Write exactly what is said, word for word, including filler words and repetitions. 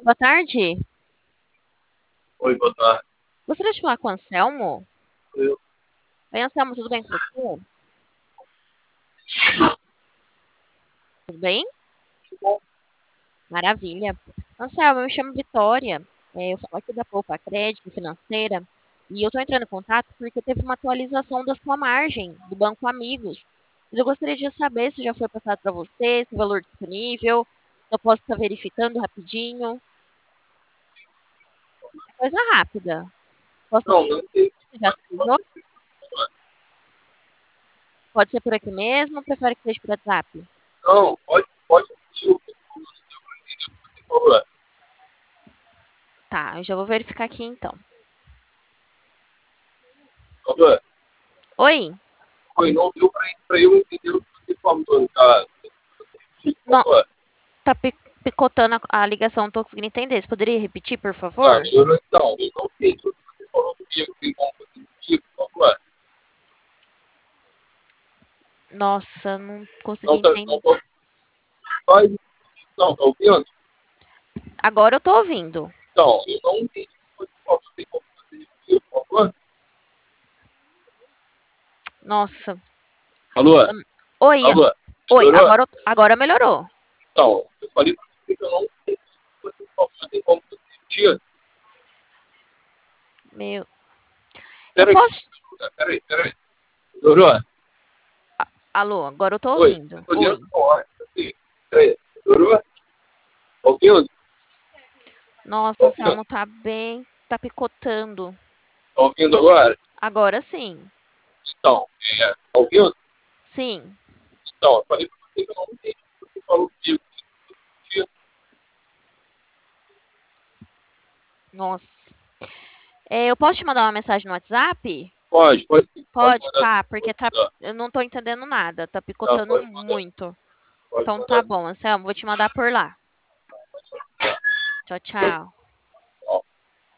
Boa tarde. Oi, boa tarde. Gostaria de falar com o Anselmo. Eu, Oi, Anselmo, tudo bem com você? Tudo bem? bom, Maravilha. Anselmo, eu me chamo Vitória. É, eu falo aqui da Poupa Crédito Financeira. E eu estou entrando em contato porque teve uma atualização da sua margem do Banco Amigos. Eu gostaria de saber se já foi passado para você, se o valor disponível. Se eu posso estar verificando rapidinho. É coisa rápida. Posso não, não tem. você já atualizou? Pode ser por aqui mesmo ou prefere que seja por WhatsApp? Não, pode, pode repetir o que você falou. Tá, eu já vou verificar aqui então. Falou. Oi? Foi, não deu para eu entender o que você falou, cara. Não, Falou. tá pi- picotando a, a ligação, não tô conseguindo entender. Você poderia repetir, por Ah, favor? eu não, então, eu não entendi o que você falou comigo, tem como fazer comigo, falou. Nossa, não consegui Não, tá, não, entender. tô, faz, não, tá ouvindo? Agora eu tô ouvindo. Então, eu não entendi o que você falou, tem como fazer comigo, falou. Nossa. Alô? Hum, Oi, Alô? oi, Melhorou? agora, eu- agora melhorou. Então, eu falei para você que eu não entendi o que você falou, tem como fazer repetir? Meu, eu Peraí, posso. peraí, peraí. Melhorou? Alô, agora eu tô Oi, eu ouvindo. tô ligando Oi. com hora. Assim, peraí, melhorou? Tá ouvindo? Tá Nossa, o ouvindo? Anselmo tá bem, tá picotando. Tá ouvindo agora? Agora sim. Então, é, tá ouvindo? Sim. Então, eu falei pra você que eu não entendi o que você falou comigo. Nossa. É, eu posso te mandar uma mensagem no WhatsApp? Pode, pode sim, pode Pode, mandar sim, tá, porque pode tá, mandar. eu não tô entendendo nada. Tá Tá, picotando pode mandar, muito. pode Então tá mandar sim. bom, Anselmo, vou te mandar por lá. Tchau, tchau.